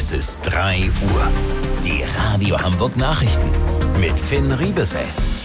Es ist 3 Uhr. Die Radio Hamburg Nachrichten mit Finn Riebesell.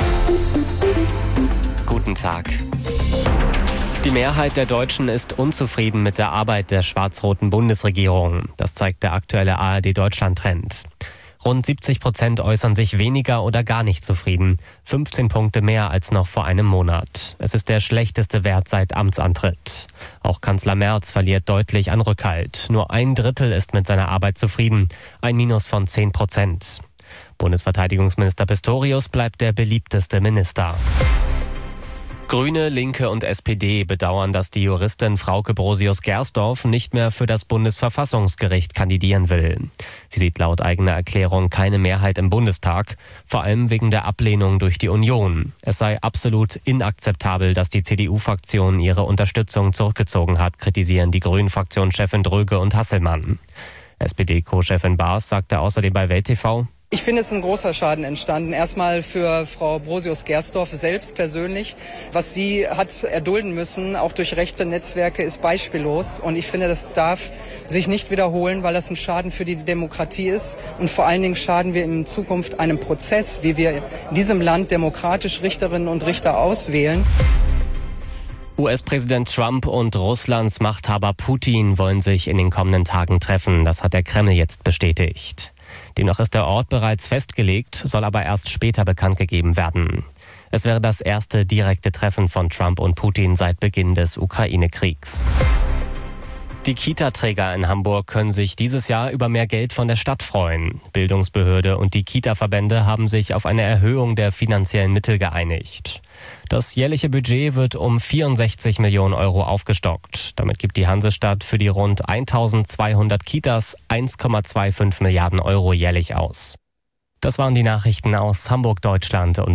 Guten Tag. Die Mehrheit der Deutschen ist unzufrieden mit der Arbeit der schwarz-roten Bundesregierung. Das zeigt der aktuelle ARD-Deutschland-Trend. Rund 70% äußern sich weniger oder gar nicht zufrieden. 15 Punkte mehr als noch vor einem Monat. Es ist der schlechteste Wert seit Amtsantritt. Auch Kanzler Merz verliert deutlich an Rückhalt. Nur 1/3 ist mit seiner Arbeit zufrieden. Ein Minus von 10%. Bundesverteidigungsminister Pistorius bleibt der beliebteste Minister. Grüne, Linke und SPD bedauern, dass die Juristin Frauke Brosius-Gersdorf nicht mehr für das Bundesverfassungsgericht kandidieren will. Sie sieht laut eigener Erklärung keine Mehrheit im Bundestag, vor allem wegen der Ablehnung durch die Union. Es sei absolut inakzeptabel, dass die CDU-Fraktion ihre Unterstützung zurückgezogen hat, kritisieren die Grünen-Fraktionschefin Dröge und Hasselmann. SPD-Co-Chefin Baas sagte außerdem bei Welt TV: Ich finde, es ist ein großer Schaden entstanden. Erstmal für Frau Brosius-Gersdorf selbst persönlich. Was sie hat erdulden müssen, auch durch rechte Netzwerke, ist beispiellos. Und ich finde, das darf sich nicht wiederholen, weil das ein Schaden für die Demokratie ist. Und vor allen Dingen schaden wir in Zukunft einem Prozess, wie wir in diesem Land demokratisch Richterinnen und Richter auswählen. US-Präsident Trump und Russlands Machthaber Putin wollen sich in den kommenden Tagen treffen. Das hat der Kreml jetzt bestätigt. Demnach ist der Ort bereits festgelegt, soll aber erst später bekannt gegeben werden. Es wäre das erste direkte Treffen von Trump und Putin seit Beginn des Ukraine-Kriegs. Die Kita-Träger in Hamburg können sich dieses Jahr über mehr Geld von der Stadt freuen. Bildungsbehörde und die Kita-Verbände haben sich auf eine Erhöhung der finanziellen Mittel geeinigt. Das jährliche Budget wird um 64 Millionen Euro aufgestockt. Damit gibt die Hansestadt für die rund 1200 Kitas 1,25 Milliarden Euro jährlich aus. Das waren die Nachrichten aus Hamburg, Deutschland und